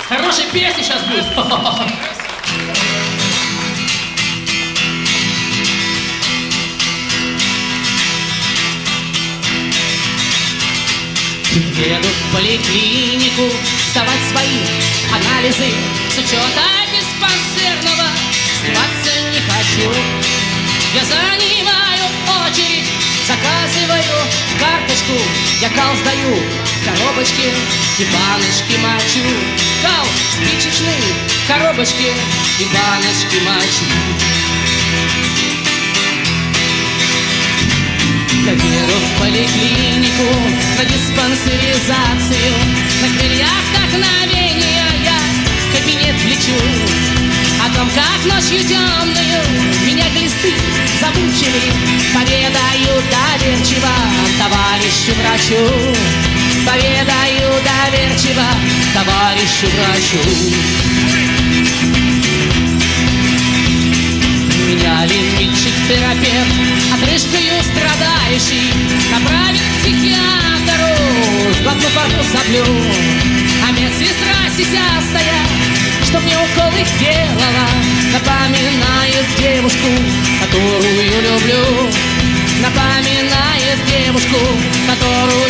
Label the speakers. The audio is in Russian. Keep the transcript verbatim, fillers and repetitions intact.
Speaker 1: Хорошая песня сейчас будет. Еду в поликлинику сдавать свои анализы. С учета диспансерного сливаться не хочу. Я занимаю очередь, заказываю карточку. Я кал сдаю в коробочке и баночки мочу. Кал спичечный, коробочки и баночки мочу. Еду в поликлинику на диспансеризацию. На крыльях вдохновения я в кабинет влечу. О том, как ночью темную меня глисты замучили, поведаю доверчиво товарищу врачу. Поведаю доверчиво товарищу врачу. Меня лимитчик-терапевт отрыжкою страдающий направит к психиатру, сглотнув одну соплю. А медсестра сисястая, что мне уколы делала, напоминает девушку, которую люблю. Напоминает девушку, которую